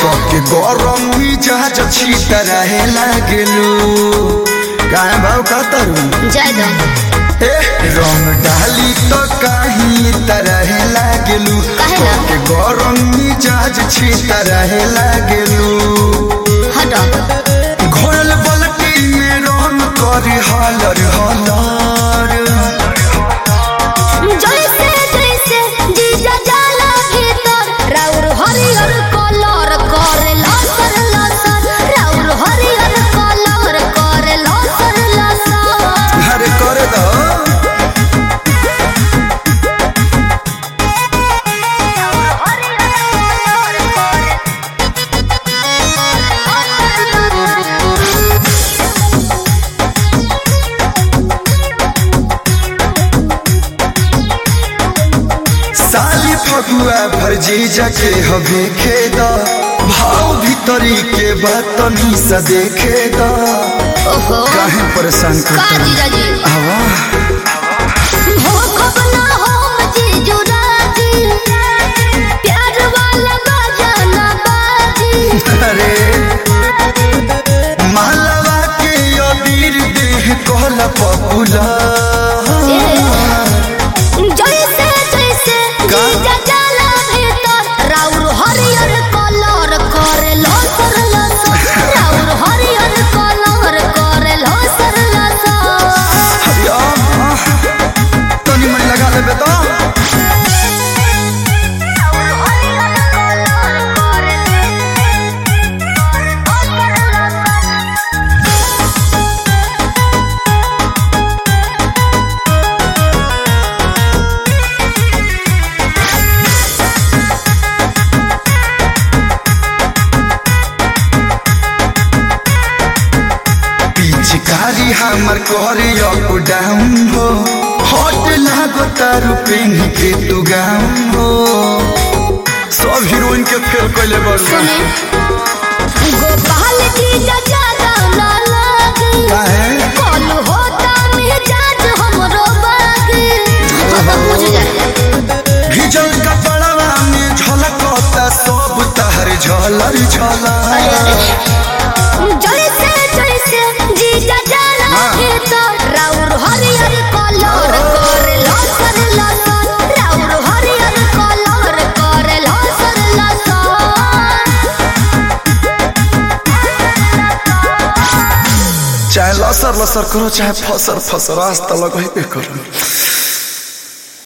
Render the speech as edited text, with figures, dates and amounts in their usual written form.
के गरम मिजाज छीटा रहे लागेलू काहे भाव कतरू जय दो रंग डाली तो कहीं तरह लागेलू के गरम मिजाज छीटा रहे लागेलू हटो घोरल बलटी में रन करी हलर हलर जैसे जैसे जीजा जाला भीतर राउर हरियर कलर करे लसर लसर राउर हरियर कलर करे लसर लसर अरे करे दो साली फगुआ भरजी जाके हवे खेदा भाव भीतरी के बात सा देखे दा ओहो काहे परेशान का करता जीजा जी आवा हो खबना हो जीजू राजी प्यार वाला बजाना बाजी अरे मालवा के अबीर देह कहला पपुला जैसे जैसे जीजा जाला भीतर राउर हरियर कलर करे लसर लसर राउर हरियर कलर करे लसर लसर तनी मन लगा लेबे तो पिचकारी हमर करे अप डाउन हो हट लागो तारू पेन के तू गाउन हो सब हीरोइन के फेल कइले बड़ सुने गोपाल जीजा ज्यादा ना लागे काहे कल होता मिजाज हमरो बागे बुझ जाए भिजल कपड़वा में झलकता सब तहर झलर झलर जैसे जैसे जीजा जाला भीतर राउर हरियर कलर करे लसर लसर राउर हरियर कलर करे लसर लसर चाहे लसर लसर करो चाहे फसर फसर आज तक लगही पे करो